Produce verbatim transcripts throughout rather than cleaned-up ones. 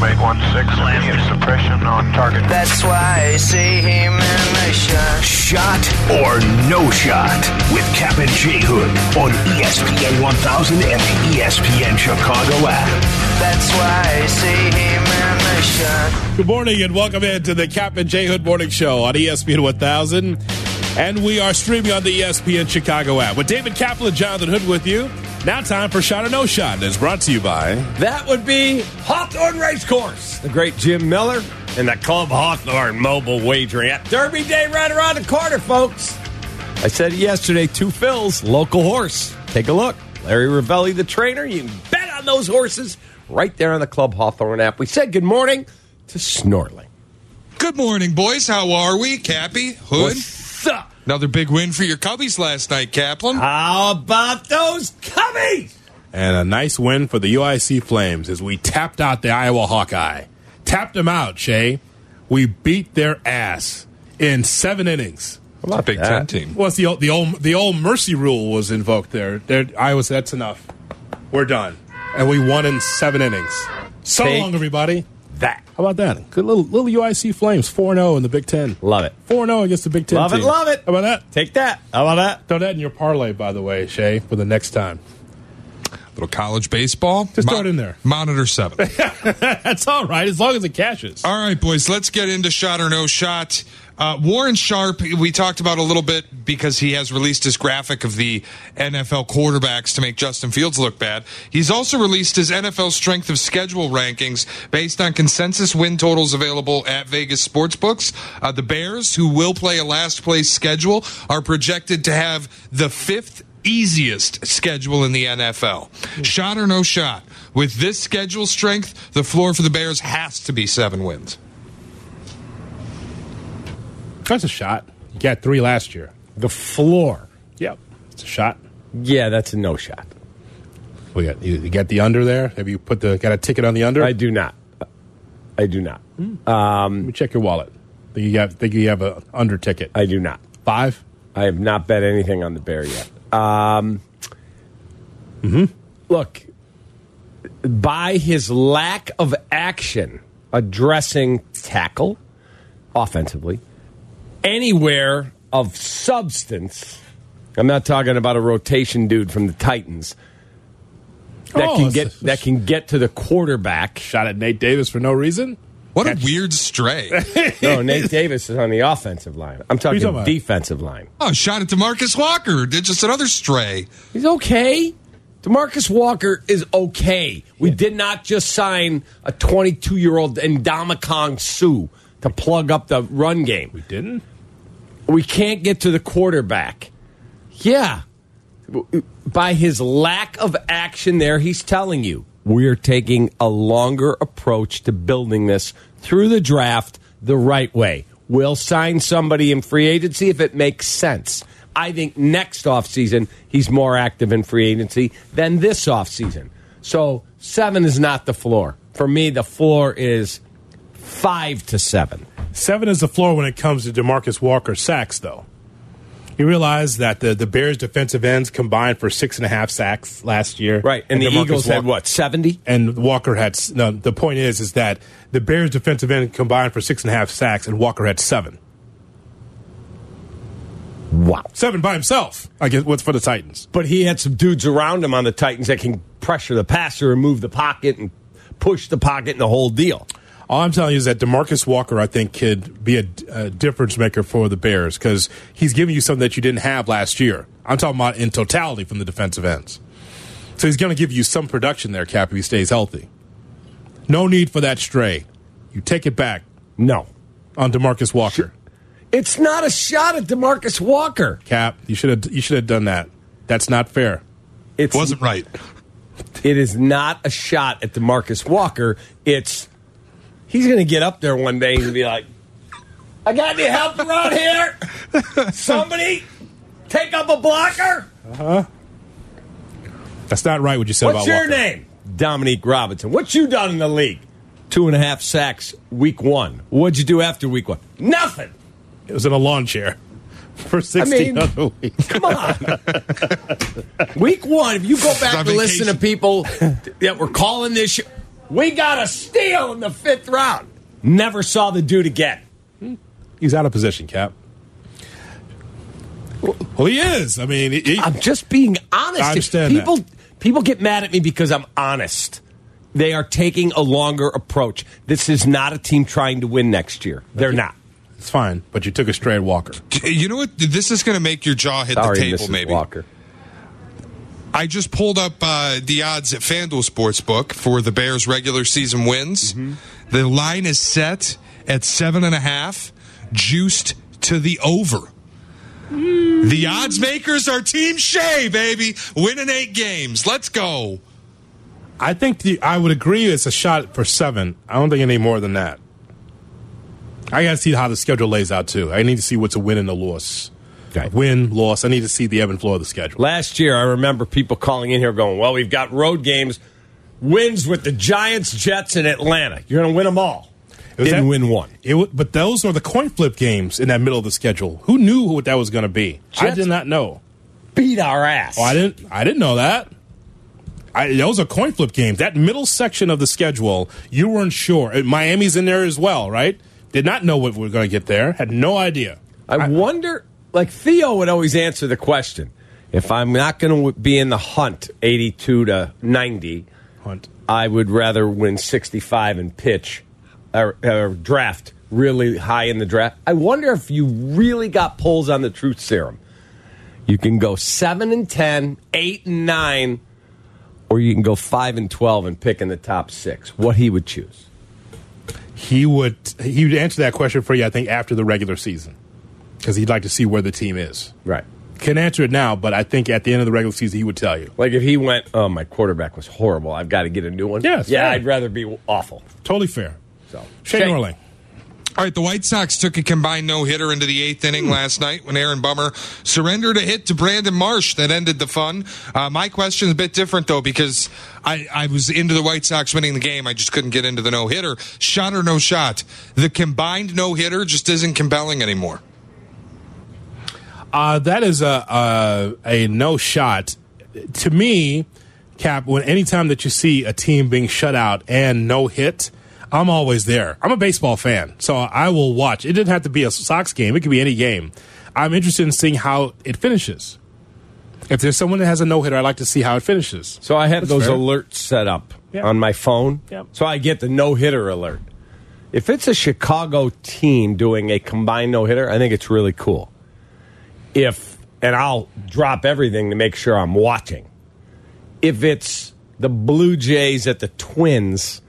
eight one six, immediate suppression on target. That's why I see him in the shot. Shot or no shot with Cap and J Hood on E S P N one thousand and the E S P N Chicago app. That's why I see him in the shot. Good morning and welcome into the Cap and J Hood Morning Show on E S P N one thousand. And we are streaming on the E S P N Chicago app. With David Kaplan and Jonathan Hood with you. Now time for Shot or No Shot. And it's brought to you by... That would be Hawthorne Racecourse. The great Jim Miller and the Club Hawthorne mobile wagering app. Derby Day right around the corner, folks. I said yesterday, two fills, local horse. Take a look. Larry Ravelli, the trainer. You can bet on those horses right there on the Club Hawthorne app. We said good morning to Snorling. Good morning, boys. How are we? Cappy, Hood? What's up? Another big win for your Cubbies last night, Kaplan. How about those Cubbies? And a nice win for the U I C Flames as we tapped out the Iowa Hawkeye. Tapped them out, Shay. We beat their ass in seven innings. A lot Big Ten team. Well, it's the old, the old the old mercy rule was invoked there. there. Iowa said, that's enough. We're done. And we won in seven innings. So Take long, everybody. That. How about that? Good little little U I C Flames, four and oh in the Big Ten. Love it. four and oh against the Big Ten Love team. it, love it. How about that? Take that. How about that? Throw that in your parlay, by the way, Shay, for the next time. Little college baseball. Just throw it in there. Monitor seven. That's all right, as long as it cashes. All right, boys, let's get into Shot or No Shot. Uh, Warren Sharp, we talked about a little bit because he has released his graphic of the N F L quarterbacks to make Justin Fields look bad. He's also released his N F L strength of schedule rankings based on consensus win totals available at Vegas Sportsbooks. Uh, the Bears, who will play a last place schedule, are projected to have the fifth easiest schedule in the N F L. Shot or no shot? With this schedule strength, the floor for the Bears has to be seven wins. That's a shot. You got three last year. The floor. Yep. It's a shot. Yeah, that's a no shot. We got you, you got the under there? Have you put the got a ticket on the under? I do not. I do not. Um, Let me check your wallet. Think you have think you have a under ticket. I do not. Five? I have not bet anything on the Bear yet. Um, mm-hmm. Look, by his lack of action addressing tackle offensively, anywhere of substance, I'm not talking about a rotation dude from the Titans that Oh, can it's get a- that can get to the quarterback. Shot at Nate Davis for no reason? What a weird stray. No, Nate Davis is on the offensive line. I'm talking talking about? defensive line. Oh, shot at DeMarcus Walker. Did just another stray. He's okay. DeMarcus Walker is okay. We did not just sign a twenty-two-year-old Ndamukong Suh to plug up the run game. We didn't? We can't get to the quarterback. Yeah. By his lack of action there, he's telling you, we're taking a longer approach to building this through the draft the right way. We'll sign somebody in free agency if it makes sense. I think next offseason, he's more active in free agency than this offseason. So seven is not the floor. For me, the floor is five to seven. Seven is the floor when it comes to DeMarcus Walker sacks, though. You realize that the, the Bears' defensive ends combined for six and a half sacks last year. Right, and, and the DeMarcus Eagles Walker, had, what, seventy? And Walker had, no, the point is, is that the Bears' defensive end combined for six and a half sacks, and Walker had seven. Wow. Seven by himself, I guess, what's for the Titans. But he had some dudes around him on the Titans that can pressure the passer and move the pocket and push the pocket and the whole deal. All I'm telling you is that DeMarcus Walker, I think, could be a, a difference maker for the Bears because he's giving you something that you didn't have last year. I'm talking about in totality from the defensive ends. So he's going to give you some production there, Cap, if he stays healthy. No need for that stray. You take it back. No. On DeMarcus Walker. It's not a shot at DeMarcus Walker. Cap, you should have you should have done that. That's not fair. It wasn't right. It is not a shot at DeMarcus Walker. It's he's going to get up there one day and be like, I got any help around here? Somebody take up a blocker? Uh-huh. That's not right what you said What's about your Walker. name? Dominique Robinson. What you done in the league? Two and a half sacks week one. What'd you do after week one? Nothing. It was in a lawn chair for sixteen I mean, other weeks. Come on. Week one, if you go back On to listen to vacation. people that were calling this show, We got a steal in the fifth round. Never saw the dude again. He's out of position, Cap. Well, he is. I mean, he, I'm just being honest. I understand people, that. People get mad at me because I'm honest. They are taking a longer approach. This is not a team trying to win next year. They're not. It's fine, but you took a straight Walker. You know what? This is going to make your jaw hit Sorry, the table, Missus maybe. Walker. I just pulled up uh, the odds at FanDuel Sportsbook for the Bears' regular season wins. Mm-hmm. The line is set at seven and a half, juiced to the over. Mm. The odds makers are Team Shea, baby, winning eight games. Let's go. I think the, I would agree it's a shot for seven. I don't think any more than that. I got to see how the schedule lays out, too. I need to see what's a win and a loss. Okay. Win, loss. I need to see the ebb and flow of the schedule. Last year, I remember people calling in here going, well, we've got road games, wins with the Giants, Jets, and Atlanta. You're going to win them all. Didn't that, win one. It, but those are the coin flip games in that middle of the schedule. Who knew what that was going to be? Jets I did not know. Beat our ass. Oh, I didn't. I didn't know that. I, those are coin flip games. That middle section of the schedule, you weren't sure. Miami's in there as well, right? Did not know what we were going to get there. Had no idea. I, I wonder, like Theo would always answer the question, if I'm not going to be in the hunt eighty-two to ninety, Hunt. I would rather win sixty-five and pitch or, or draft really high in the draft. I wonder if you really got polls on the truth serum. You can go seven and ten, eight and nine, or you can go five and twelve and pick in the top six. What he would choose? He would he would answer that question for you, I think, after the regular season, because he'd like to see where the team is. Right. Can answer it now, but I think at the end of the regular season, he would tell you. Like if he went, oh, my quarterback was horrible. I've got to get a new one. Yes, yeah, fair. I'd rather be awful. Totally fair. So Shane Shane. Norling. All right, the White Sox took a combined no-hitter into the eighth inning last night when Aaron Bummer surrendered a hit to Brandon Marsh that ended the fun. Uh, my question is a bit different, though, because I, I was into the White Sox winning the game. I just couldn't get into the no-hitter. Shot or no shot? The combined no-hitter just isn't compelling anymore. Uh, that is a, a, a no shot. To me, Cap, when anytime that you see a team being shut out and no hit, I'm always there. I'm a baseball fan, so I will watch. It didn't have to be a Sox game. It could be any game. I'm interested in seeing how it finishes. If there's someone that has a no-hitter, I'd like to see how it finishes. So I have That's those fair. alerts set up Yeah. on my phone, Yep. so I get the no-hitter alert. If it's a Chicago team doing a combined no-hitter, I think it's really cool. If, and I'll drop everything to make sure I'm watching. If it's the Blue Jays at the Twins,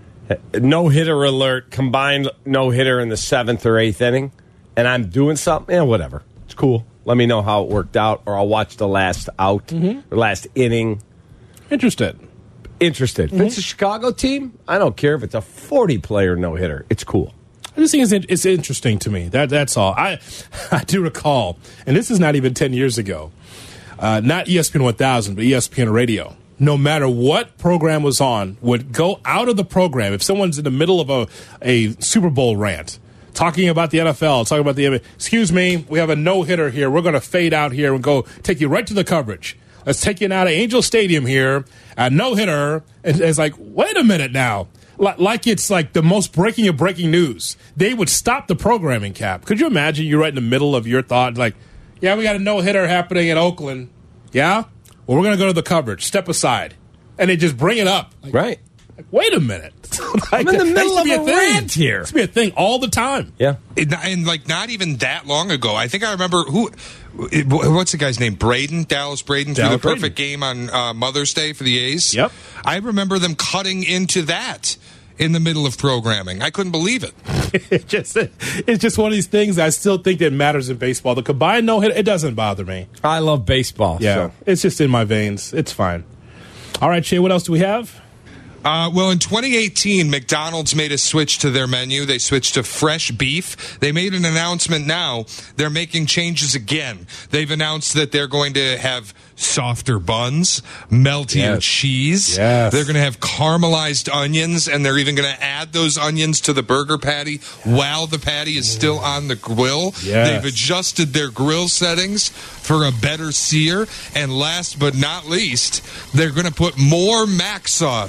no-hitter alert, combined no-hitter in the seventh or eighth inning, and I'm doing something, yeah, whatever. It's cool. Let me know how it worked out, or I'll watch the last out, Mm-hmm. or last inning. Interested. Interested. Mm-hmm. If it's a Chicago team, I don't care if it's a forty-player no-hitter. It's cool. I just think it's, in- it's interesting to me. That That's all. I I do recall, and this is not even ten years ago, uh, not E S P N one thousand, but E S P N Radio. No matter what program was on, would go out of the program. If someone's in the middle of a, a Super Bowl rant, talking about the N F L, talking about the N B A, excuse me, we have a no-hitter here. We're going to fade out here and go take you right to the coverage. Let's take you out of Angel Stadium here, a no-hitter. And it's like, wait a minute now. Like it's like the most breaking of breaking news. They would stop the programming, Cap. Could you imagine you're right in the middle of your thought, like, yeah, we got a no-hitter happening in Oakland. Yeah? Well, we're going to go to the coverage. Step aside. And they just bring it up. Like, Right. like, wait a minute. Like, I'm in the that middle used to of be a thing. rant here. It used to be a thing all the time. Yeah. And, and like not even that long ago, I think I remember who. It, what's the guy's name? Braden, Dallas Braden, threw Dallas the perfect Braden. game on uh, Mother's Day for the A's. Yep. I remember them cutting into that in the middle of programming. I couldn't believe it. It just, it's just one of these things I still think that matters in baseball. The combined no-hitter, it doesn't bother me. I love baseball. Yeah, So. it's just in my veins. It's fine. All right, Shay, what else do we have? Uh, well, in twenty eighteen, McDonald's made a switch to their menu. They switched to fresh beef. They made an announcement now. They're making changes again. They've announced that they're going to have softer buns, meltier Yes. cheese. Yes. They're going to have caramelized onions, and they're even going to add those onions to the burger patty while the patty is still on the grill. Yes. They've adjusted their grill settings for a better sear. And last but not least, they're going to put more mac sauce on the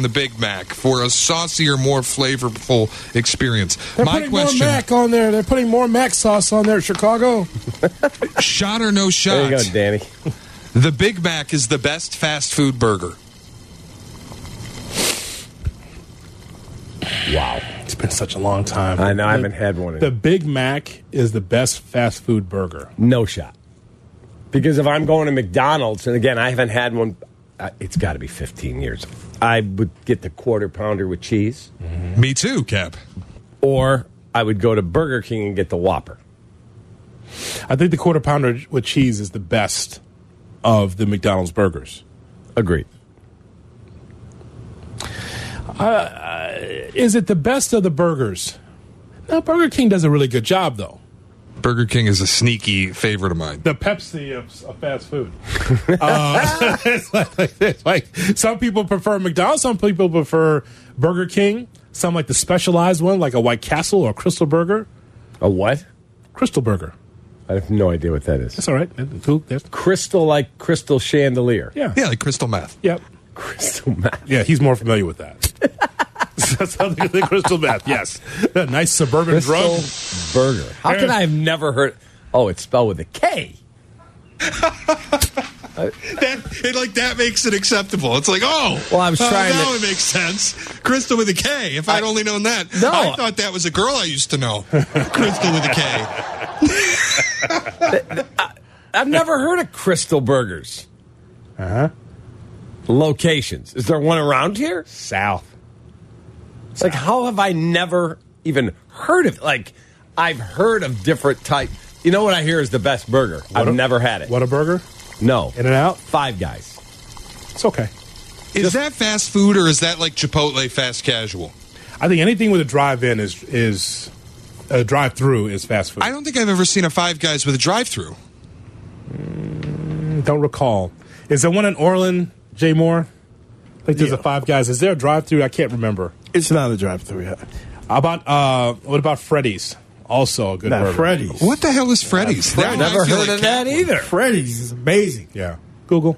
Big Mac for a saucier, more flavorful experience. They're My putting question, more Mac on there. They're putting more Mac sauce on there, Chicago. shot or no shot? There you go, Danny. The Big Mac is the best fast food burger. Wow. It's been such a long time. I know, I The- haven't had one. In The Big Mac is the best fast food burger. No shot. Because if I'm going to McDonald's, and again, I haven't had one, uh, it's got to be fifteen years. I would get the quarter pounder with cheese, Me too, Cap. or I would go to Burger King and get the Whopper. I think the quarter pounder with cheese is the best of the McDonald's burgers. Agreed. Is it the best of the burgers? No, Burger King does a really good job, though. Burger King is a sneaky favorite of mine. The Pepsi of, of fast food. uh, it's like, it's like some people prefer McDonald's, some people prefer Burger King. Some like the specialized one, like a White Castle or a Crystal Burger. A what? Crystal Burger. I have no idea what that is. That's all right. Who- there's- Crystal, like crystal chandelier. Yeah. Yeah, like crystal meth. Yep. Crystal meth. Yeah, he's more familiar with that. That's something the crystal meth. Yes, a nice suburban Crystal drug. burger. How can I have never heard? Oh, it's spelled with a K. That it, like that makes it acceptable. It's like, oh, Well, I was uh, trying now to- it makes sense. Crystal with a K. If I'd only known that, No. I thought that was a girl I used to know. Crystal with a K. I've never heard of Crystal Burgers. Uh huh. Locations. Is there one around here? South. Like, how have I never even heard of it? Like, I've heard of different type. You know what I hear is the best burger. I've a- never had it. What a burger! No. In and out. Five Guys. It's okay. Is that fast food or is that like Chipotle fast casual? I think anything with a drive-in is is a drive-through is fast food. I don't think I've ever seen a Five Guys with a drive-through. don't recall. Is there one in Orland, Jay Moore? I think there's Yeah. a Five Guys. Is there a drive-through? I can't remember. It's not a drive-through yet. How about uh, what about Freddy's? Also a good Not burger. Freddy's. What the hell is Freddy's? Now I Never feel heard like of that Cat- either. Freddy's is amazing. Yeah. Google.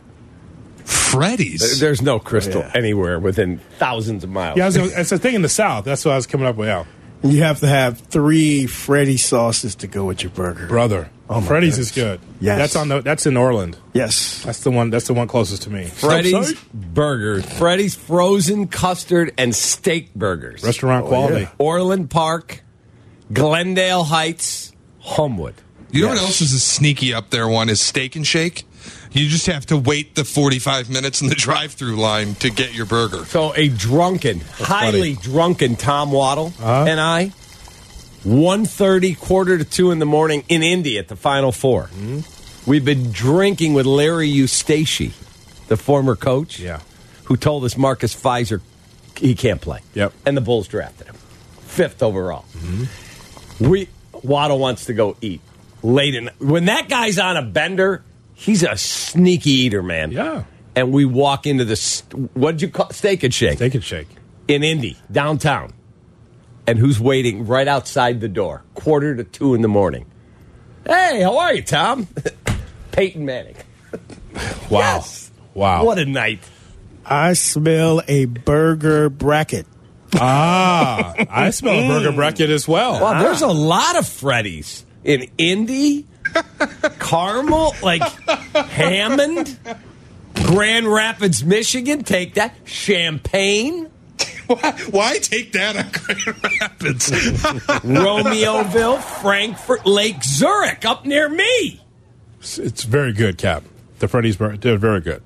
Freddy's. There's no Crystal Yeah. anywhere within thousands of miles. Yeah, I was, it's a thing in the South. That's what I was coming up with. Yeah. You have to have three Freddy sauces to go with your burger. Brother. Oh, my Freddy's goodness. is good. Yes. That's on the that's in Orland. Yes. That's the one that's the one closest to me. Freddy's Burgers. Freddy's frozen custard and steak burgers. Restaurant quality. yeah. Orland Park, Glendale Heights, Homewood. You know what else is a sneaky up there one is Steak and Shake? You just have to wait the forty-five minutes in the drive-through line to get your burger. So a drunken, highly drunken Tom Waddle Uh-huh. and I, one thirty, quarter to two in the morning in Indy at the Final Four. Mm-hmm. We've been drinking with Larry Eustace, the former coach, Yeah. who told us Marcus Pfizer he can't play. Yep. And the Bulls drafted him, fifth overall. We Waddle wants to go eat late in when that guy's on a bender. He's a sneaky eater, man. Yeah. And we walk into the st- what'd you call Steak and Shake Steak and Shake. in Indy downtown. And who's waiting right outside the door? Quarter to two in the morning. Hey, how are you, Tom? Peyton Manning. Wow. Yes. Wow. What a night. I smell a burger bracket. Ah, I smell a burger bracket as well. Wow, there's a lot of Freddy's in Indy, Carmel, like Hammond, Grand Rapids, Michigan. Take that. Champaign, Why, why take that on Grand Rapids? Romeoville, Frankfurt, Lake Zurich, up near me. It's, it's very good, Cap. The Freddy's burger, they're very good.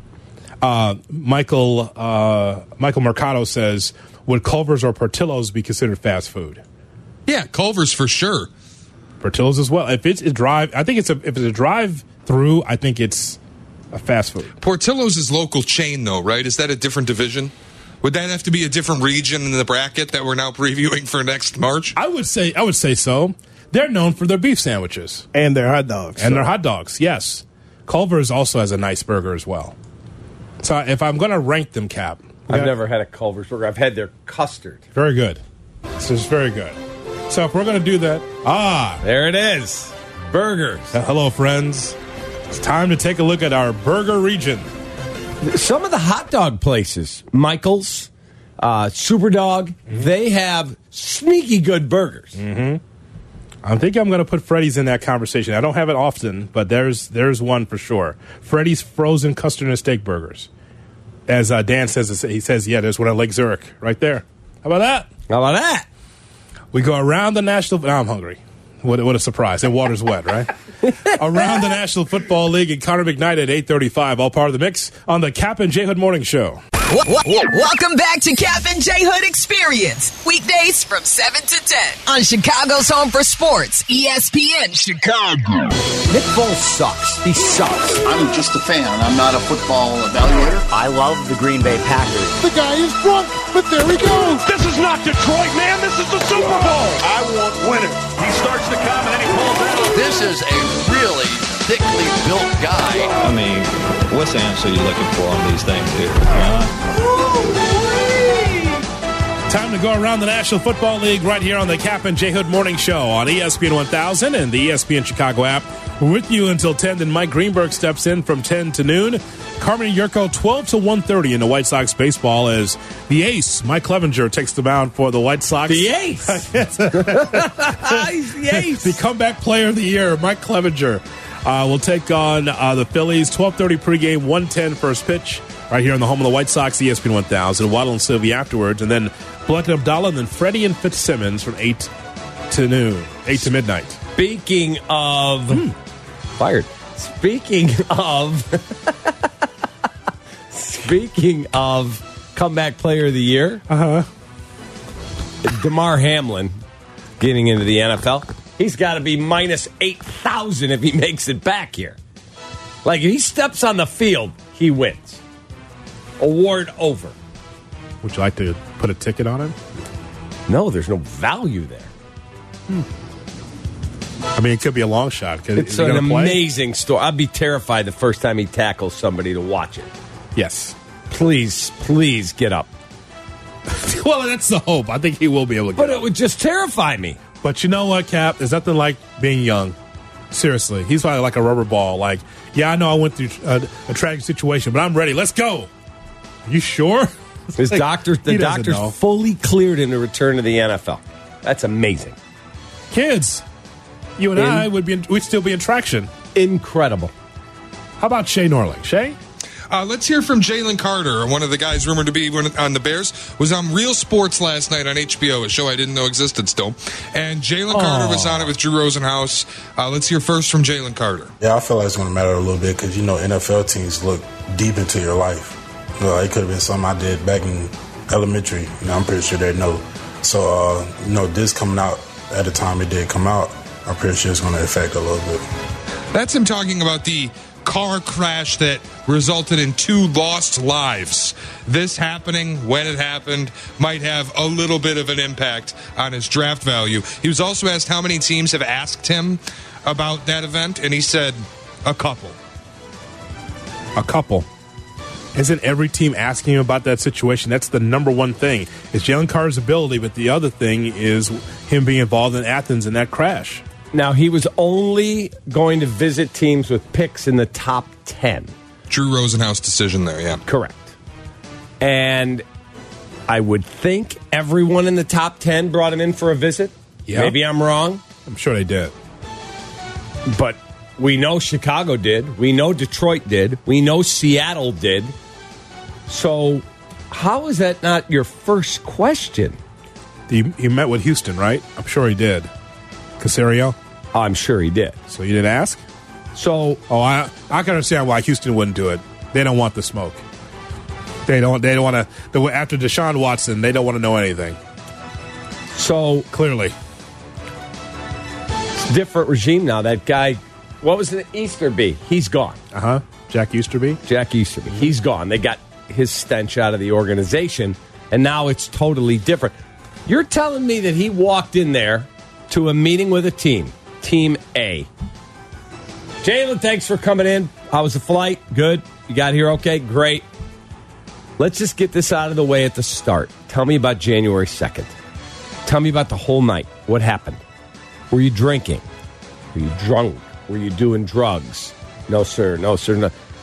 Uh, Michael uh, Michael Mercado says, would Culver's or Portillo's be considered fast food? Yeah, Culver's for sure. Portillo's as well. If it's a drive, I think it's a if it's a drive through, I think it's a fast food. Portillo's is local chain, though, right? Is that a different division? Would that have to be a different region in the bracket that we're now previewing for next March? I would say I would say so. They're known for their beef sandwiches And their hot dogs. and So- their hot dogs. Yes, Culver's also has a nice burger as well. So if I'm going to rank them, Cap, I've yeah, never had a Culver's burger. I've had their custard. very good. This is very good. So if we're going to do that, ah, There it is. Burgers. uh, hello friends. It's time to take a look at our burger region. Some of the hot dog places, Michael's, uh, Superdog. Mm-hmm. They have sneaky good burgers. Mm-hmm. I think I'm going to put Freddy's in that conversation. I don't have it often, but there's there's one for sure. Freddy's frozen custard and steak burgers. As uh, Dan says, he says, yeah, there's one at Lake Zurich right there. How about that? How about that? We go around the National... Now I'm hungry. What, what a surprise. And water's wet, right? Around the National Football League and Connor McKnight at eight thirty-five. All part of the mix on the Cap and J Hood Morning Show. Welcome back to Cap and J Hood Experience. Weekdays from seven to ten on Chicago's Home for Sports, E S P N Chicago. Nick Foles sucks. He sucks. I'm just a fan. I'm not a football evaluator. I love the Green Bay Packers. The guy is drunk, but there he goes. This is not Detroit, man. This is the Super Bowl. I want winners. He starts to come and then he pulls out. This is a really thickly built guy. I mean, what's the answer you're looking for on these things here? Huh? Time to go around the National Football League right here on the Cap and J Hood Morning Show on E S P N one thousand and the E S P N Chicago app. We're with you until ten. Then Mike Greenberg steps in from ten to noon. Carmen Yurko, twelve to one thirty in the White Sox baseball as the ace, Mike Clevenger, takes the mound for the White Sox. The ace. He's the ace. The comeback player of the year, Mike Clevenger, uh, will take on uh, the Phillies. twelve thirty pregame, one ten first pitch. Right here on the home of the White Sox, E S P N one thousand. Waddle and Sylvie afterwards. And then Black and Abdallah, and then Freddie and Fitzsimmons from eight to noon, eight to midnight. Speaking of... Hmm. Fired. Speaking of... Speaking of comeback player of the year, uh-huh. Damar Hamlin getting into the N F L. He's got to be minus eight thousand if he makes it back here. Like, if he steps on the field, he wins. Award over. Would you like to put a ticket on him? No, there's no value there. Hmm. I mean, it could be a long shot. It's an amazing story. I'd be terrified the first time he tackles somebody to watch it. Yes. Please, please get up. Well, that's the hope. I think he will be able to get But up. it would just terrify me. But you know what, Cap? There's nothing like being young. Seriously. He's probably like a rubber ball. Like, yeah, I know I went through a, a tragic situation, but I'm ready. Let's go. Are you sure? His like, doctor, the doctor's know. fully cleared him to return to the N F L. That's amazing. Kids, you and in, I would be in, we'd still be in traction. Incredible. How about Shay Norling? Shay? Uh, let's hear from Jalen Carter, one of the guys rumored to be on the Bears, was on Real Sports last night on H B O, a show I didn't know existed still. And Jalen Carter was on it with Drew Rosenhaus. Uh, let's hear first from Jalen Carter. Yeah, I feel like it's going to matter a little bit because, you know, N F L teams look deep into your life. You know, it could have been something I did back in elementary. You know, I'm pretty sure they know. So, uh, you know, this coming out at the time it did come out, I'm pretty sure it's going to affect a little bit. That's him talking about the car crash that resulted in two lost lives. This happening when it happened might have a little bit of an impact on his draft value. He was also asked how many teams have asked him about that event, and he said a couple. A couple. Isn't every team asking him about that situation? That's the number one thing. It's Jalen Carter's ability, but the other thing is him being involved in Athens in that crash. Now, he was only going to visit teams with picks in the top ten. Drew Rosenhaus decision there, yeah. Correct. And I would think everyone in the top ten brought him in for a visit. Yeah. Maybe I'm wrong. I'm sure they did. But we know Chicago did. We know Detroit did. We know Seattle did. So how is that not your first question? He, he met with Houston, right? I'm sure he did. Caserio? I'm sure he did. So you didn't ask? So, oh, I I can understand why Houston wouldn't do it. They don't want the smoke. They don't. They don't want to. After Deshaun Watson, they don't want to know anything. So clearly, it's a different regime now. That guy, what was it? Easterby? He's gone. Uh huh. Jack Easterby. Jack Easterby. Mm-hmm. He's gone. They got his stench out of the organization, and now it's totally different. You're telling me that he walked in there to a meeting with a team, Team A. Jalen, thanks for coming in. How was the flight? Good. You got here okay? Great. Let's just get this out of the way at the start. Tell me about January second. Tell me about the whole night. What happened? Were you drinking? Were you drunk? Were you doing drugs? No, sir. No, sir. No.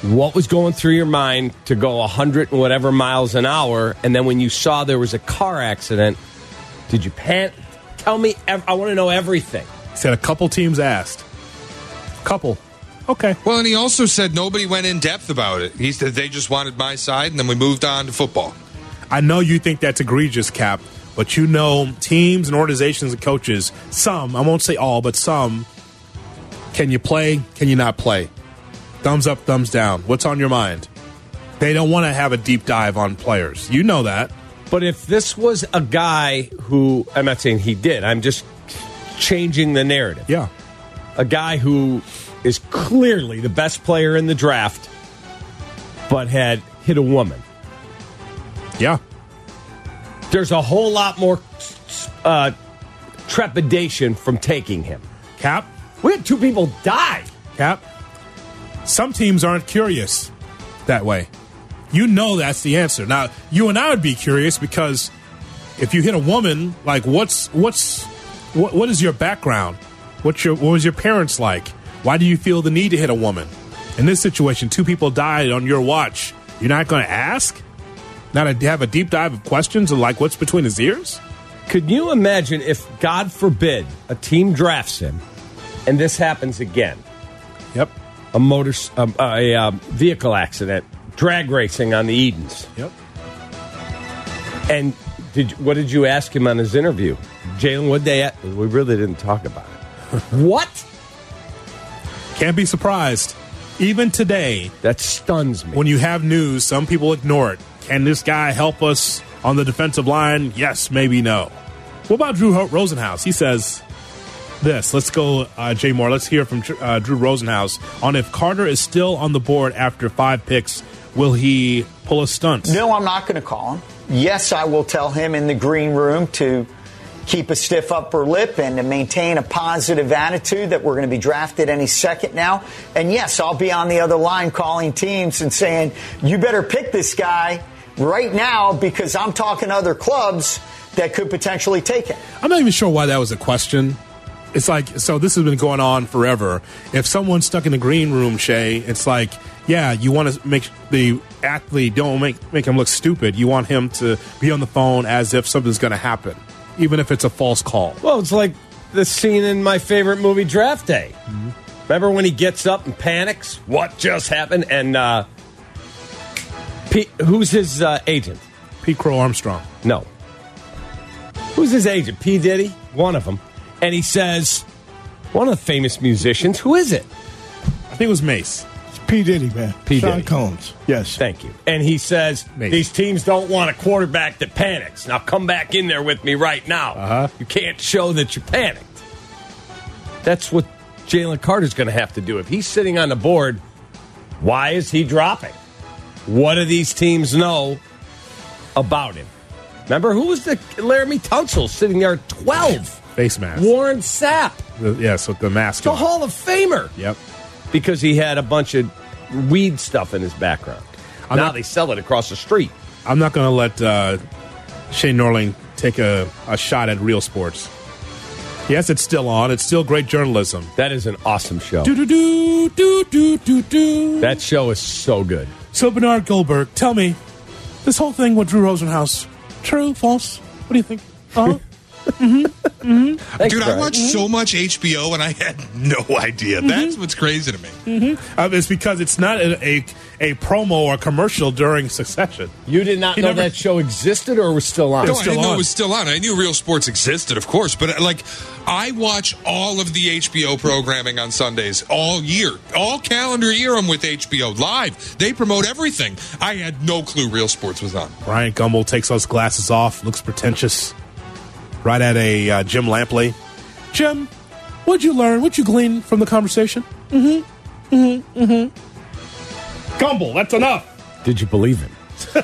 What was going through your mind to go one hundred and whatever miles an hour, and then when you saw there was a car accident, did you panic? Tell me. Ev- I want to know everything. He said a couple teams asked. Couple. Okay. Well, and he also said nobody went in depth about it. He said they just wanted my side, and then we moved on to football. I know you think that's egregious, Cap, but you know teams and organizations and coaches, some, I won't say all, but some, can you play, can you not play? Thumbs up, thumbs down. What's on your mind? They don't want to have a deep dive on players. You know that. But if this was a guy who, I'm not saying he did, I'm just changing the narrative. Yeah. A guy who is clearly the best player in the draft, but had hit a woman. Yeah. There's a whole lot more uh, trepidation from taking him. Cap? We had two people die. Cap? Some teams aren't curious that way. You know that's the answer. Now, you and I would be curious because if you hit a woman, like what's what's what, what is your background? What's your what was your parents like? Why do you feel the need to hit a woman? In this situation, two people died on your watch. You're not going to ask? Not to have a deep dive of questions of like what's between his ears? Could you imagine if, God forbid, a team drafts him and this happens again? Yep. A motor, um, a uh, vehicle accident, drag racing on the Edens. Yep. And did what did you ask him on his interview, Jalen? What they? We really didn't talk about it. What? Can't be surprised. Even today, that stuns me. When you have news, some people ignore it. Can this guy help us on the defensive line? Yes, maybe no. What about Drew Rosenhaus? He says this. Let's go, uh, Jay Moore. Let's hear from uh, Drew Rosenhaus on if Carter is still on the board after five picks. Will he pull a stunt? No, I'm not going to call him. Yes, I will tell him in the green room to keep a stiff upper lip and to maintain a positive attitude that we're going to be drafted any second now. And yes, I'll be on the other line calling teams and saying, you better pick this guy right now because I'm talking to other clubs that could potentially take him. I'm not even sure why that was a question. It's like, so this has been going on forever. If someone's stuck in the green room, Shay, it's like, yeah, you want to make the athlete, don't make, make him look stupid. You want him to be on the phone as if something's going to happen, even if it's a false call. Well, it's like the scene in my favorite movie, Draft Day. Mm-hmm. Remember when he gets up and panics? What just happened? And uh, Pete, who's his uh, agent? Pete Crow Armstrong. No. Who's his agent? P. Diddy? One of them. And he says, one of the famous musicians. Who is it? I think it was Mace. It's P. Diddy, man. P. Sean Diddy. Combs. Yes. Thank you. And he says, Mace. These teams don't want a quarterback that panics. Now come back in there with me right now. Uh-huh. You can't show that you panicked. That's what Jalen Carter's going to have to do. If he's sitting on the board, why is he dropping? What do these teams know about him? Remember, who was the Laramie Tunsil sitting there at twelve? Face mask. Warren Sapp. The, yes, with the mask. The on. Hall of Famer. Yep. Because he had a bunch of weed stuff in his background. I'm now not, they sell it across the street. I'm not going to let uh, Shane Norling take a, a shot at Real Sports. Yes, it's still on. It's still great journalism. That is an awesome show. Do do do do do do do. That show is so good. So Bernard Goldberg, tell me, this whole thing with Drew Rosenhaus, true, false? What do you think? Uh-huh. mm-hmm. Mm-hmm. Thanks, Dude, I watched mm-hmm. so much H B O and I had no idea. Mm-hmm. That's what's crazy to me. Mm-hmm. Uh, it's because it's not a, a a promo or a commercial during Succession. You did not he know never, that show existed or was still on? No, still I didn't on. know it was still on. I knew Real Sports existed, of course, but like I watch all of the H B O programming on Sundays all year, all calendar year. I'm with H B O live. They promote everything. I had no clue Real Sports was on. Brian Gumbel takes those glasses off, looks pretentious. Right at a uh, Jim Lampley. Jim, what'd you learn? What'd you glean from the conversation? Mm-hmm. Mm-hmm. Mm-hmm. Gumbel, that's enough. Did you believe him? so,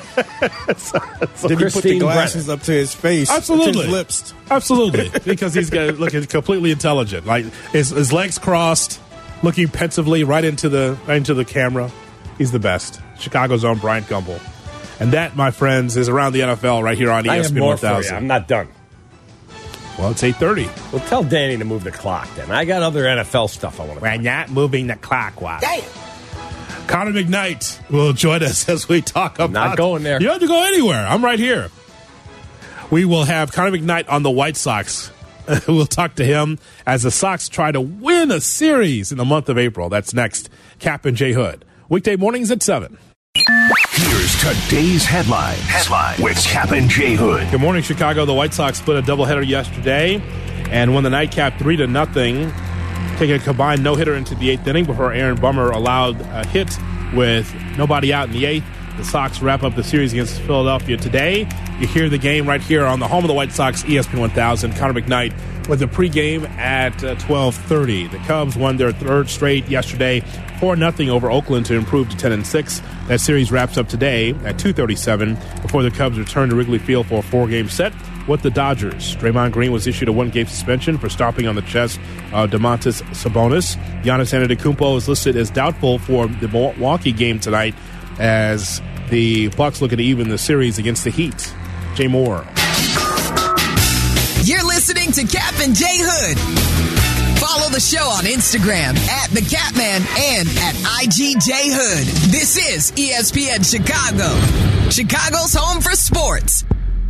so Did he put the glasses Brennan. Up to his face? Absolutely. To his lips? Absolutely. Because he's got, looking completely intelligent. Like his, his legs crossed, looking pensively right into the right into the camera. He's the best. Chicago's own Bryant Gumbel. And that, my friends, is Around the N F L right here on E S P N I one have more thousand. for you. I'm not done. Well, it's eight thirty. Well, tell Danny to move the clock then. I got other N F L stuff I want to We're not moving the clock, what? Damn. Connor McKnight will join us as we talk about. Not going there. You don't have to go anywhere. I'm right here. We will have Connor McKnight on the White Sox. We'll talk to him as the Sox try to win a series in the month of April. That's next. Cap and J Hood. Weekday mornings at seven. Here's today's headlines. Headline with Cap and J Hood. Good morning, Chicago. The White Sox split a doubleheader yesterday and won the nightcap three to nothing, taking a combined no-hitter into the eighth inning before Aaron Bummer allowed a hit with nobody out in the eighth. The Sox wrap up the series against Philadelphia today. You hear the game right here on the home of the White Sox, E S P N one thousand. Connor McKnight with the pregame at uh, twelve thirty. The Cubs won their third straight yesterday, four nothing over Oakland to improve to ten and six. That series wraps up today at two thirty-seven before the Cubs return to Wrigley Field for a four-game set with the Dodgers. Draymond Green was issued a one-game suspension for stomping on the chest of Domantas Sabonis. Giannis Antetokounmpo is listed as doubtful for the Milwaukee game tonight as the Bucks looking to even the series against the Heat. Jay Moore. You're listening to Cap and J Hood. Follow the show on Instagram at The Catman and at I G J Hood. This is E S P N Chicago, Chicago's home for sports.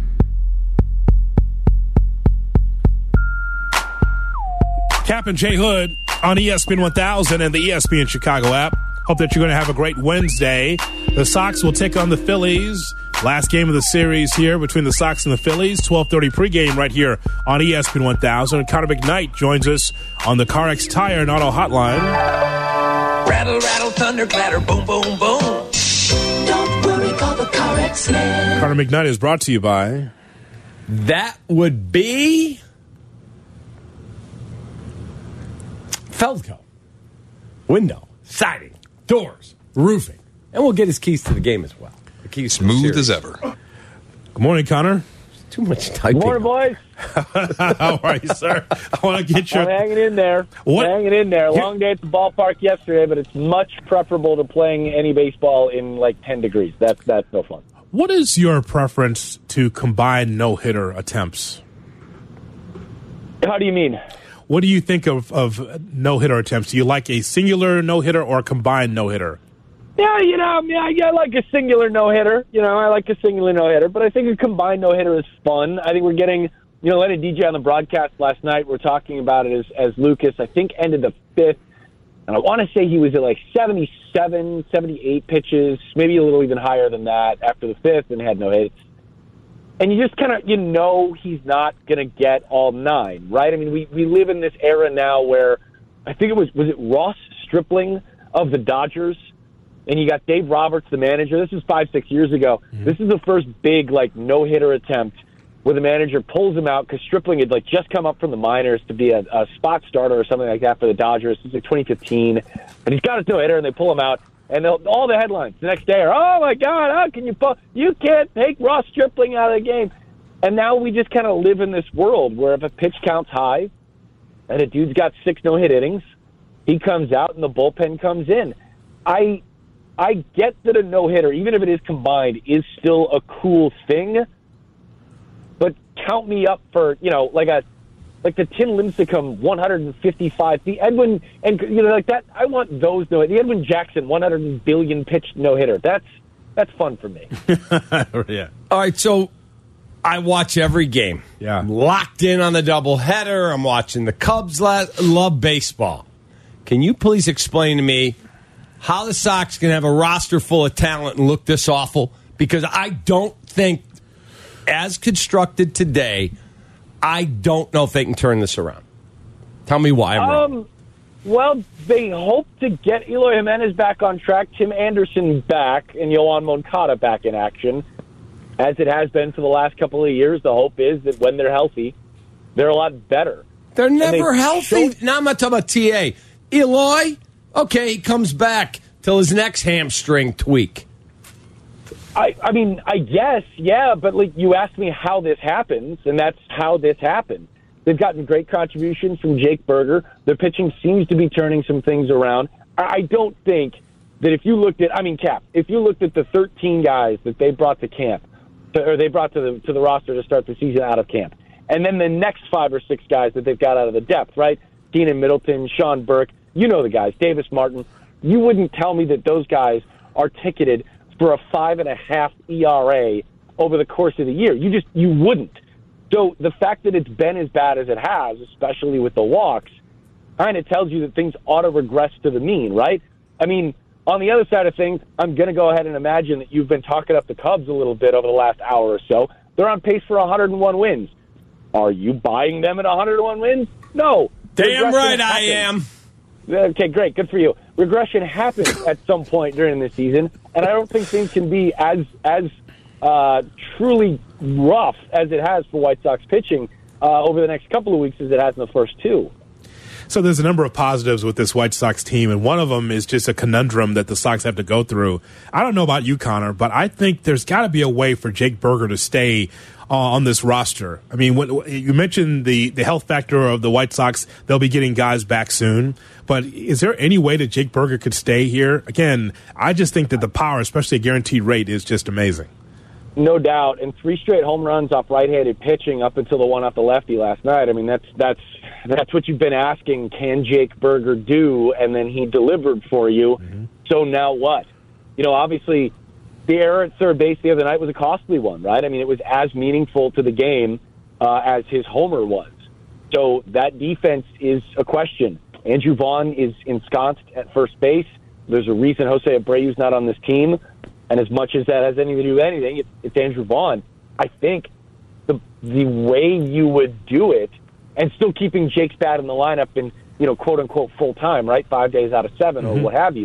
Cap and J Hood on E S P N one thousand and the E S P N Chicago app. Hope that you're going to have a great Wednesday. The Sox will take on the Phillies. Last game of the series here between the Sox and the Phillies. twelve thirty pregame right here on E S P N one thousand. Connor McKnight joins us on the CarX Tire and Auto Hotline. Rattle, rattle, thunder, clatter, boom, boom, boom. Don't worry, call the CarX man. Connor McKnight is brought to you by... That would be... Feldco. Window, siding, doors, roofing. And we'll get his keys to the game as well. The keys Smooth as ever. Good morning, Connor. Too much typing. Good morning, boys. How are you, sir? I want to get your... I'm hanging in there. What? I'm hanging in there. Long day at the ballpark yesterday, but it's much preferable to playing any baseball in like ten degrees. That's, that's no fun. What is your preference to combine no-hitter attempts? How do you mean? What do you think of, of no-hitter attempts? Do you like a singular no-hitter or a combined no-hitter? Yeah, you know, I, mean, I, I like a singular no-hitter. You know, I like a singular no-hitter, but I think a combined no-hitter is fun. I think we're getting, you know, Lenny D J on the broadcast last night, we're talking about it as, as Lucas, I think, ended the fifth, and I want to say he was at like seventy-seven, seventy-eight pitches, maybe a little even higher than that after the fifth and had no hits. And you just kind of, you know, he's not going to get all nine, right? I mean, we, we live in this era now where I think it was, was it Ross Stripling of the Dodgers? And you got Dave Roberts, the manager. This is five, six years ago. Mm-hmm. This is the first big, like, no-hitter attempt where the manager pulls him out because Stripling had, like, just come up from the minors to be a, a spot starter or something like that for the Dodgers. This is like twenty fifteen. And he's got his no-hitter, and they pull him out. And all the headlines the next day are, oh, my God, how can you pull? You can't take Ross Stripling out of the game. And now we just kind of live in this world where if a pitch counts high and a dude's got six no-hit innings, he comes out and the bullpen comes in. I I get that a no-hitter, even if it is combined, is still a cool thing. But count me up for, you know, like a like the Tim Lincecum one hundred fifty-five, the Edwin, and you know, like that. I want those no. The Edwin Jackson one hundred billion pitch no hitter. That's that's fun for me. Yeah. All right, so I watch every game. Yeah. I'm locked in on the doubleheader. I'm watching the Cubs. La- love baseball. Can you please explain to me how the Sox can have a roster full of talent and look this awful? Because I don't think, as constructed today, I don't know if they can turn this around. Tell me why I'm wrong. Um, well, they hope to get Eloy Jimenez back on track, Tim Anderson back, and Yoan Moncada back in action. As it has been for the last couple of years, the hope is that when they're healthy, they're a lot better. They're never they healthy. showed- Now I'm not talking about T A. Eloy, okay, he comes back till his next hamstring tweak. I, I mean, I guess, yeah, but like you asked me how this happens, and that's how this happened. They've gotten great contributions from Jake Berger. Their pitching seems to be turning some things around. I don't think that if you looked at, I mean, Cap, if you looked at the thirteen guys that they brought to camp, or they brought to the to the roster to start the season out of camp, and then the next five or six guys that they've got out of the depth, right? Keenan Middleton, Sean Burke, you know the guys, Davis Martin. you wouldn't tell me that those guys are ticketed for a five and a half E R A over the course of the year. You just, you wouldn't. So the fact that it's been as bad as it has, especially with the walks, kind of tells you that things ought to regress to the mean, right? I mean, on the other side of things, I'm going to go ahead and imagine that you've been talking up the Cubs a little bit over the last hour or so. They're on pace for one hundred one wins. Are you buying them at one hundred one wins? No. Damn Regression right I happens. am. Okay, great. Good for you. Regression happens at some point during the season, and I don't think things can be as as uh, truly rough as it has for White Sox pitching uh, over the next couple of weeks as it has in the first two. So there's a number of positives with this White Sox team, and one of them is just a conundrum that the Sox have to go through. I don't know about you, Connor, but I think there's got to be a way for Jake Burger to stay uh, on this roster. I mean, when, you mentioned the, the health factor of the White Sox. They'll be getting guys back soon. But is there any way that Jake Burger could stay here? Again, I just think that the power, especially a guaranteed rate, is just amazing. No doubt. And three straight home runs off right-handed pitching up until the one off the lefty last night. I mean, that's that's that's what you've been asking, can Jake Burger do? And then he delivered for you. Mm-hmm. So now what? You know, obviously, the error at third base the other night was a costly one, right? I mean, it was as meaningful to the game uh, as his homer was. So that defense is a question. Andrew Vaughn is ensconced at first base. There's a reason Jose Abreu's not on this team. And as much as that has anything to do with anything, it's, it's Andrew Vaughn. I think the the way you would do it, and still keeping Jake's bat in the lineup in, you know, quote unquote full time, right, five days out of seven mm-hmm. or what have you.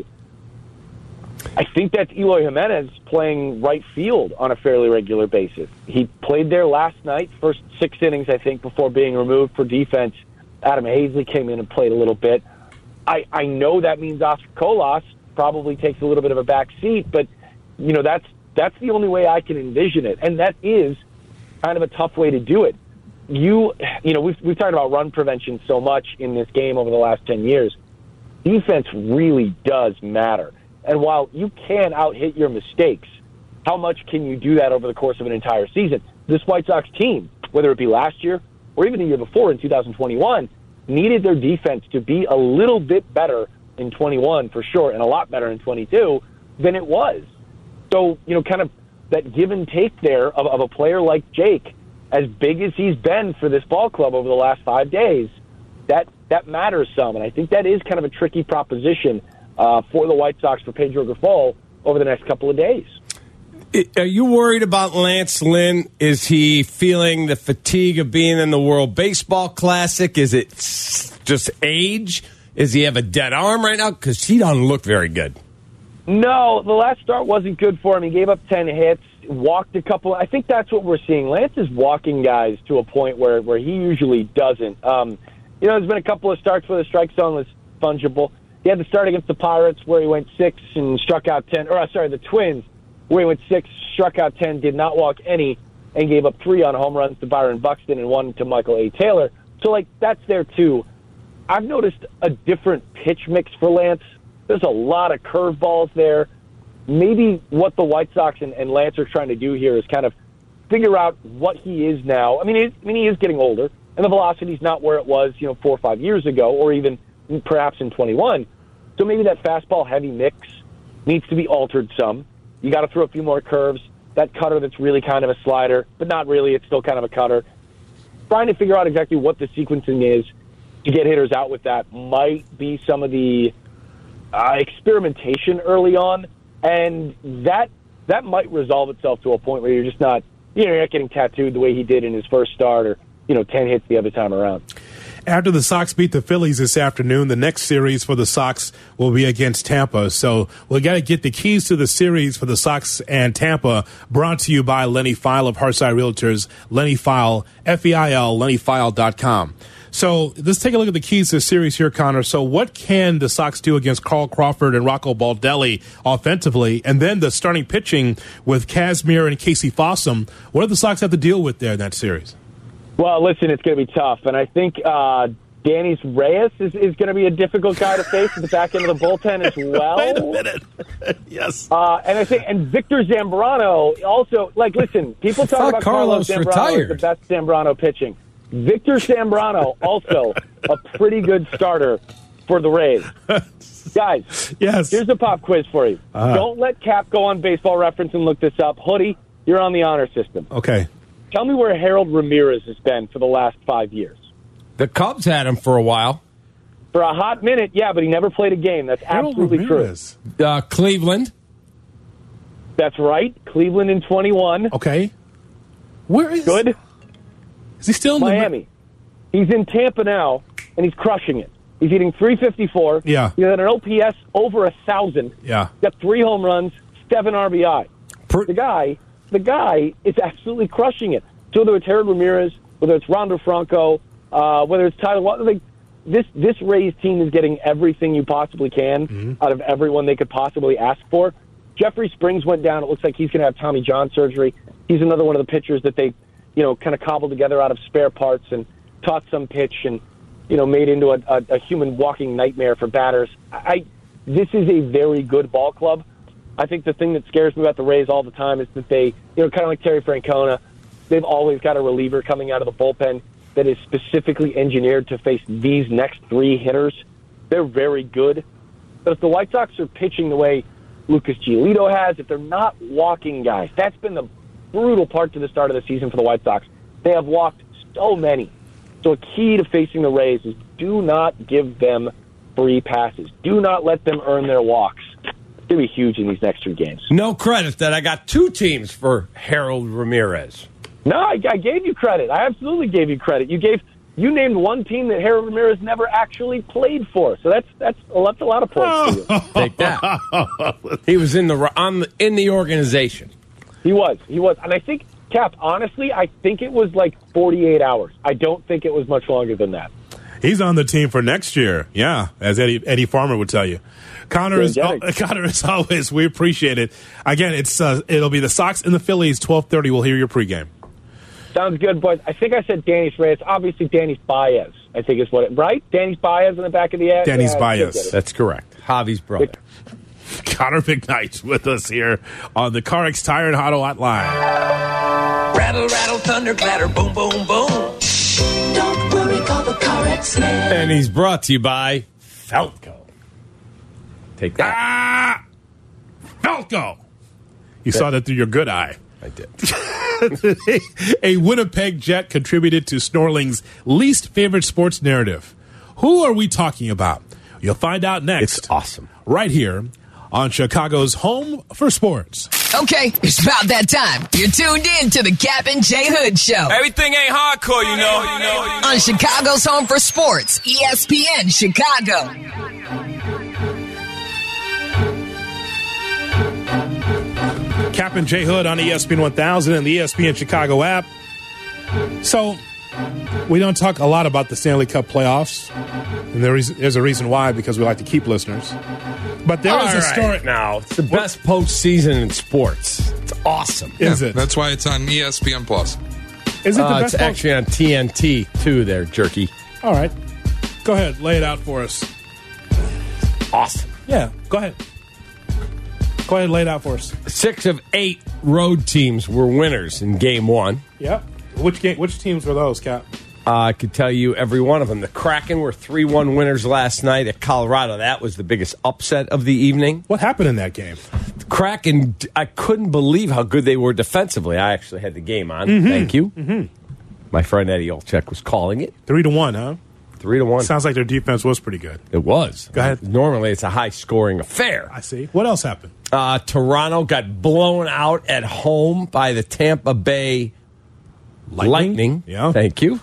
I think that's Eloy Jimenez playing right field on a fairly regular basis. He played there last night, first six innings, I think, before being removed for defense. Adam Hazley came in and played a little bit. I, I know that means Oscar Colas probably takes a little bit of a back seat, but you know, that's that's the only way I can envision it, and that is kind of a tough way to do it. You, you know, we've we've talked about run prevention so much in this game over the last ten years. Defense really does matter, and while you can out-hit your mistakes, how much can you do that over the course of an entire season? This White Sox team, whether it be last year or even the year before in two thousand twenty-one, needed their defense to be a little bit better in twenty-one for sure, and a lot better in twenty-two than it was. So, you know, kind of that give and take there of, of a player like Jake, as big as he's been for this ball club over the last five days, that that matters some. And I think that is kind of a tricky proposition uh, for the White Sox, for Pedro Grifol, over the next couple of days. Are you worried about Lance Lynn? Is he feeling the fatigue of being in the World Baseball Classic? Is it just age? Does he have a dead arm right now? Because he doesn't look very good. No, the last start wasn't good for him. He gave up ten hits, walked a couple. I think that's what we're seeing. Lance is walking guys to a point where, where he usually doesn't. Um, you know, there's been a couple of starts where the strike zone was fungible. He had the start against the Pirates where he went six and struck out ten. Or, sorry, the Twins where he went six, struck out ten, did not walk any, and gave up three on home runs to Byron Buxton and one to Michael A. Taylor. So, like, that's there, too. I've noticed a different pitch mix for Lance. There's a lot of curveballs there. Maybe what the White Sox and, and Lance are trying to do here is kind of figure out what he is now. I mean, he, I mean, he is getting older, and the velocity's not where it was, you know, four or five years ago, or even perhaps in twenty-one. So maybe that fastball-heavy mix needs to be altered some. You got to throw a few more curves. That cutter that's really kind of a slider, but not really. It's still kind of a cutter. Trying to figure out exactly what the sequencing is to get hitters out with that might be some of the Uh, experimentation early on, and that that might resolve itself to a point where you're just not, you know, you're not getting tattooed the way he did in his first start, or, you know, ten hits the other time around. After the Sox beat the Phillies this afternoon, the next series for the Sox will be against Tampa. So we got to get the keys to the series for the Sox and Tampa, brought to you by Lenny File of Hearthside Realtors, Lenny File, F E I L, lenny file dot com. So let's take a look at the keys to the series here, Connor. So what can the Sox do against Carl Crawford and Rocco Baldelli offensively? And then the starting pitching with Kazmir and Casey Fossum. What do the Sox have to deal with there in that series? Well, listen, it's going to be tough. And I think uh, Danis Reyes is, is going to be a difficult guy to face at the back end of the bullpen as well. Wait a minute. Yes. Uh, and I think, and Victor Zambrano also, like, listen, people talk about Carlos, Carlos Zambrano retired. as the best Zambrano pitching. Victor Zambrano, also a pretty good starter for the Rays. Guys, yes. Here's a pop quiz for you. Uh-huh. Don't let Cap go on Baseball Reference and look this up. Hoodie, you're on the honor system. Okay. Tell me where Harold Ramirez has been for the last five years. The Cubs had him for a while. For a hot minute, yeah, but he never played a game. That's Harold absolutely Ramirez. true. Uh, Cleveland. That's right. Cleveland in twenty-one. Okay. Where is Good. Is he still in Miami? The... He's in Tampa now, and he's crushing it. He's hitting three fifty-four. Yeah. He's at an O P S over one thousand. Yeah. Got three home runs, seven R B I. Per- the guy, the guy is absolutely crushing it. So whether it's Harold Ramirez, whether it's Rondo Franco, uh, whether it's Tyler Watson, like, this this Rays team is getting everything you possibly can mm-hmm. out of everyone they could possibly ask for. Jeffrey Springs went down. It looks like he's going to have Tommy John surgery. He's another one of the pitchers that they, you know, kind of cobbled together out of spare parts and taught some pitch and, you know, made into a, a, a human walking nightmare for batters. I, this is a very good ball club. I think the thing that scares me about the Rays all the time is that they, you know, kind of like Terry Francona, they've always got a reliever coming out of the bullpen that is specifically engineered to face these next three hitters. They're very good. But if the White Sox are pitching the way Lucas Giolito has, if they're not walking guys, that's been the brutal part to the start of the season for the White Sox. They have walked so many. So a key to facing the Rays is do not give them free passes. Do not let them earn their walks. It's going to be huge in these next three games. No credit that I got two teams for Harold Ramirez. No, I, I gave you credit. I absolutely gave you credit. You gave you named one team that Harold Ramirez never actually played for. So that's that's, that's a lot of points for you. Take that. He was in the on the, in the organization. He was. He was. And I think, Cap, honestly, I think it was like forty-eight hours. I don't think it was much longer than that. He's on the team for next year. Yeah, as Eddie Eddie Farmer would tell you. Connor is oh, Connor as always. We appreciate it. Again, it's uh, it'll be the Sox and the Phillies. twelve thirty. We'll hear your pregame. Sounds good, boys. I think I said Danny's Reyes. Obviously, Danny's Baez, I think is what it, right? Danny's Baez in the back of the ad? Danny's yeah, Baez. That's correct. Javi's brother. Connor McKnight with us here on the CarX Tire and Auto Hotline. Rattle, rattle, thunder, clatter, boom, boom, boom. Don't worry, call the CarX man. And he's brought to you by Felco. Take that. Ah! Felco! You that, saw that through your good eye. I did. A Winnipeg Jet contributed to Snorling's least favorite sports narrative. Who are we talking about? You'll find out next. It's awesome. Right here on Chicago's Home for Sports. Okay, it's about that time. You're tuned in to the Cap and J Hood Show. Everything ain't hardcore, you know. You know, you know. On Chicago's Home for Sports, E S P N Chicago. Cap and J Hood on E S P N one thousand and the E S P N Chicago app. So, we don't talk a lot about the Stanley Cup playoffs, and there is, there's a reason why, because we like to keep listeners. But there All is a right, story now. It's the best postseason in sports. It's awesome. Is yeah, it? That's why it's on E S P N Plus. Is it the uh, best? It's actually on T N T too. There, Jerky. All right, go ahead, lay it out for us. Awesome. Yeah, go ahead. Go ahead, lay it out for us. Six of eight road teams were winners in Game One. Yep. Which game? Which teams were those, Cap? Uh, I could tell you every one of them. The Kraken were three one winners last night at Colorado. That was the biggest upset of the evening. What happened in that game? The Kraken, I couldn't believe how good they were defensively. I actually had the game on. Mm-hmm. Thank you. Mm-hmm. My friend Eddie Olczyk was calling it. Three to one, huh? Three to one. Sounds like their defense was pretty good. It was. Go ahead. Normally, it's a high-scoring affair. I see. What else happened? Uh, Toronto got blown out at home by the Tampa Bay Lightning. Lightning. Yeah. Thank you.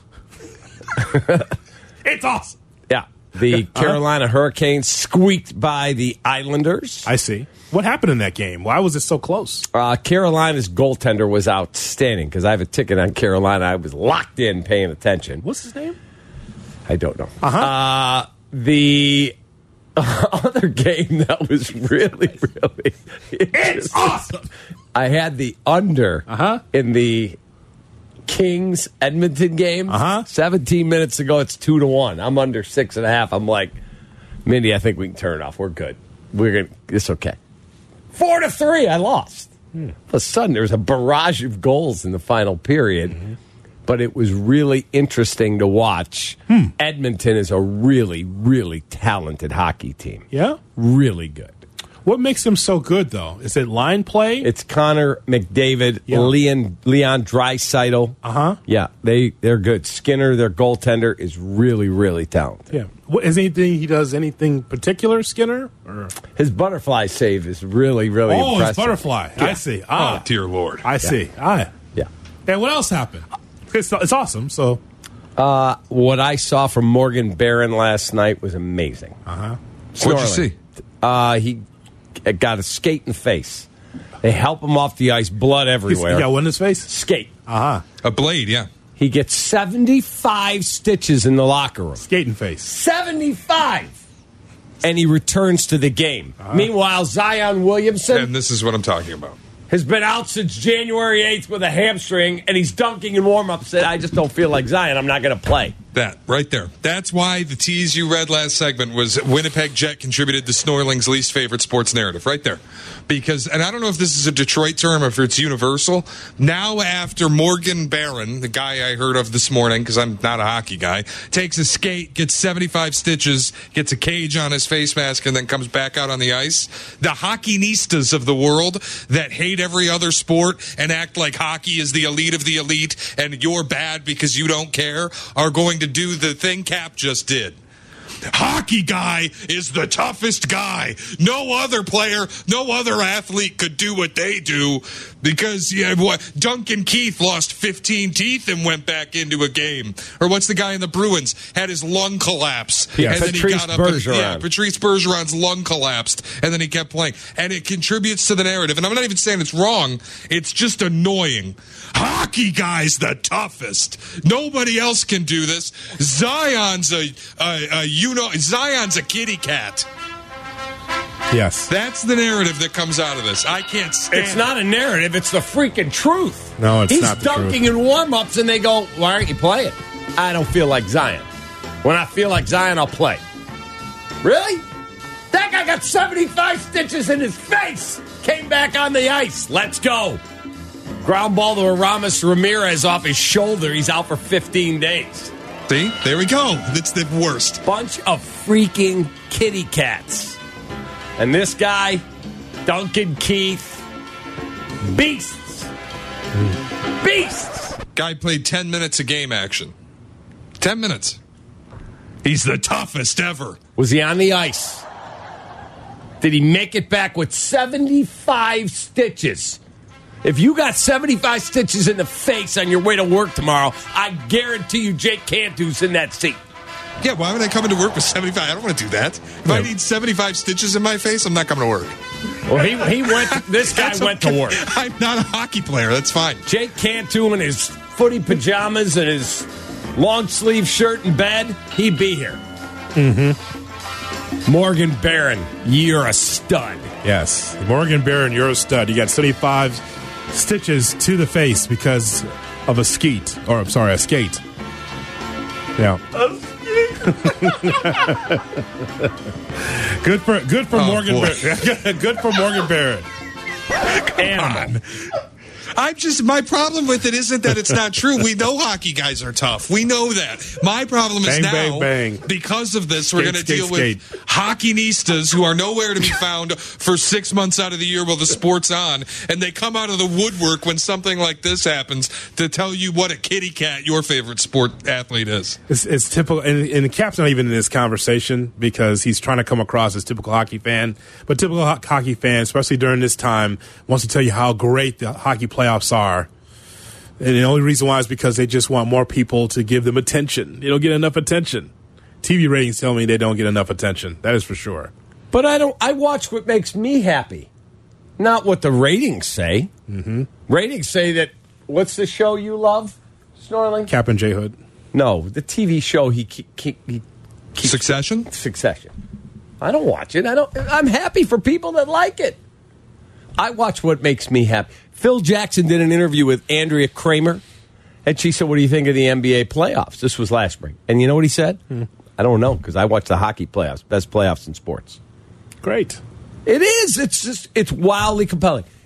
It's awesome. Yeah. The Carolina uh-huh. Hurricanes squeaked by the Islanders. I see. What happened in that game? Why was it so close? Uh, Carolina's goaltender was outstanding because I have a ticket on Carolina. I was locked in paying attention. What's his name? I don't know. Uh-huh. Uh, the other game that was really, really It's awesome. I had the under uh-huh. in the Kings Edmonton game. Uh-huh. seventeen minutes ago, it's two to one. I'm under six and a half. I'm like, Mindy, I think we can turn it off. We're good. We're gonna. It's okay. Four to three. I lost. Hmm. All of a sudden, there was a barrage of goals in the final period. Mm-hmm. but it was really interesting to watch. Hmm. Edmonton is a really, really talented hockey team. Yeah? Really good. What makes them so good, though? Is it line play? It's Connor McDavid, Yeah. Leon Leon Draisaitl. Uh-huh. Yeah, they they're good. Skinner, their goaltender, is really really talented. Yeah. What, is anything he does anything particular, Skinner? Or? His butterfly save is really really Oh, impressive. his butterfly. Yeah. I see. Ah, Oh, dear Lord. I see. Ah. Yeah. And what else happened? It's, it's awesome. So, Uh, what I saw from Morgan Barron last night was amazing. uh-huh. What'd you see? Uh, he got a skate in the face. They help him off the ice, blood He's, everywhere. he got one in his face? Skate. Uh-huh. A blade, yeah. He gets seventy-five stitches in the locker room. Skating face. seventy-five! And he returns to the game. Uh-huh. Meanwhile, Zion Williamson And this is what I'm talking about. has been out since January eighth with a hamstring, and he's dunking in warm-ups. Said, I just don't feel like Zion. I'm not going to play. That, right there. That's why the tease you read last segment was Winnipeg Jet contributed to Snorling's least favorite sports narrative. Right there. Because, and I don't know if this is a Detroit term or if it's universal, now after Morgan Barron, the guy I heard of this morning, because I'm not a hockey guy, takes a skate, gets seventy-five stitches, gets a cage on his face mask, and then comes back out on the ice, the hockeynistas of the world that hate every other sport and act like hockey is the elite of the elite and you're bad because you don't care are going to do the thing Cap just did. Hockey guy is the toughest guy. No other player, no other athlete could do what they do because yeah, what Duncan Keith lost fifteen teeth and went back into a game. Or what's the guy in the Bruins had his lung collapse Yeah, and Patrice then he got up. And, Bergeron. yeah, Patrice Bergeron's lung collapsed and then he kept playing. And it contributes to the narrative. And I'm not even saying it's wrong. It's just annoying. Hockey guy's the toughest. Nobody else can do this. Zion's a, a, a you know Zion's a kitty cat. Yes. That's the narrative that comes out of this. I can't stand It's not a narrative. It's the freaking truth. No, it's He's not the dunking truth. in warm-ups, and they go, why aren't you playing? I don't feel like Zion. When I feel like Zion, I'll play. Really? That guy got seventy-five stitches in his face. Came back on the ice. Let's go. Ground ball to Aramis Ramirez off his shoulder. He's out for fifteen days. See? There we go. That's the worst. Bunch of freaking kitty cats. And this guy, Duncan Keith, beasts. Beasts. Guy played ten minutes of game action. ten minutes. He's the toughest ever. Was he on the ice? Did he make it back with seventy-five stitches? If you got seventy-five stitches in the face on your way to work tomorrow, I guarantee you Jake Cantu's in that seat. Yeah, why would I come into work with seventy-five? I don't want to do that. If I need seventy-five stitches in my face, I'm not coming to work. Well, he he went. This guy went okay. to work. I'm not a hockey player. That's fine. Jake Cantu in his footy pajamas and his long sleeve shirt in bed, he'd be here. Mm-hmm. Morgan Barron, you're a stud. Yes. Morgan Barron, you're a stud. You got seventy-five stitches to the face because of a skeet. Or, I'm sorry, a skate. Yeah. good for good for Oh, Morgan boy. Barron. Good for Morgan Barron. Animal. I'm just, my problem with it isn't that it's not true. We know hockey guys are tough. We know that. My problem is Bang, now, bang, bang. because of this, we're Skate, going to deal skate, with hockeynistas who are nowhere to be found for six months out of the year while the sport's on, and they come out of the woodwork when something like this happens to tell you what a kitty cat your favorite sport athlete is. It's, it's typical, and, and the Cap's not even in this conversation because he's trying to come across as typical hockey fan. But typical ho- hockey fan, especially during this time, wants to tell you how great the hockey playoffs are. And the only reason why is because they just want more people to give them attention. They don't get enough attention. T V ratings tell me they don't get enough attention. That is for sure. But I don't. I watch what makes me happy, not what the ratings say. Mm-hmm. Ratings say that. What's the show you love, Snorling? Cap and J Hood. No, the T V show he he, he, he keeps, Succession. Succession. I don't watch it. I don't. I'm happy for people that like it. I watch what makes me happy. Phil Jackson did an interview with Andrea Kramer, and she said, "What do you think of the N B A playoffs?" This was last spring, and you know what he said? Hmm. I don't know because I watch the hockey playoffs, best playoffs in sports. Great. It is. It's just. It's wildly compelling.